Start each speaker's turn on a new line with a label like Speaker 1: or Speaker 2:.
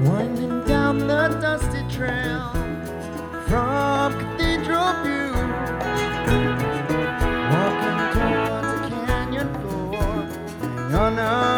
Speaker 1: winding down the dusty trail from Cathedral View, walking towards a canyon floor. Hang on.